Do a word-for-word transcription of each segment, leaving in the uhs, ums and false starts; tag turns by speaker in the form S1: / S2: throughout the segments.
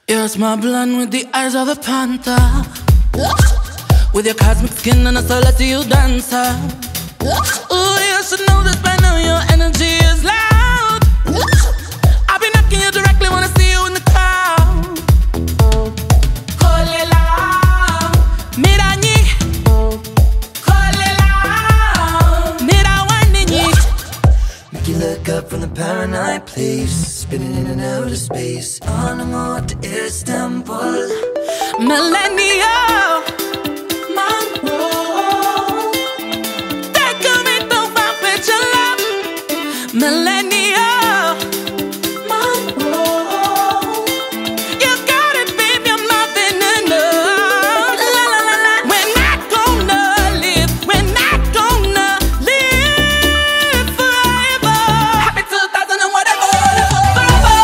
S1: You're small blonde with the eyes of the panther, with your cosmic skin and a celestial dancer. Ooh, you should know this by now, your energy is loud. I'll be knocking you directly when I see you in the crowd. Kolela, miranyi. Kolela, mirawanini.
S2: Make you look up from the paranoid place, spinning in and out of space, on and on to Istanbul.
S1: Millennia. Millennia, you got it, baby, I'm nothing enough. La, la, la, la. We're not gonna live, we're not gonna live forever. Happy two thousand and whatever, forever.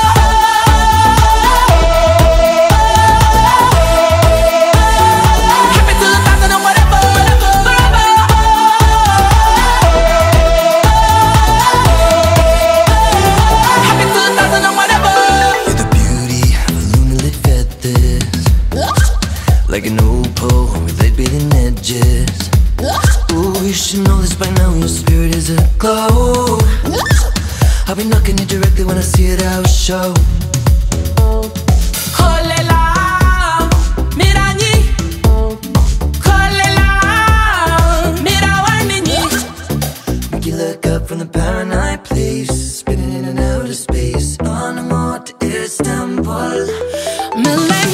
S1: Happy two thousand and whatever, forever.
S2: Like an opal with light bathing edges. Ooh, you should know this by now, your spirit is aglow. I'll be knocking you directly when I see it at our show.
S1: Kolela, miranyi. Kolela, mirawanini.
S2: Make you look up from the paranoid place, spinning in and out of space, on and on to Istanbul.
S1: Millennia.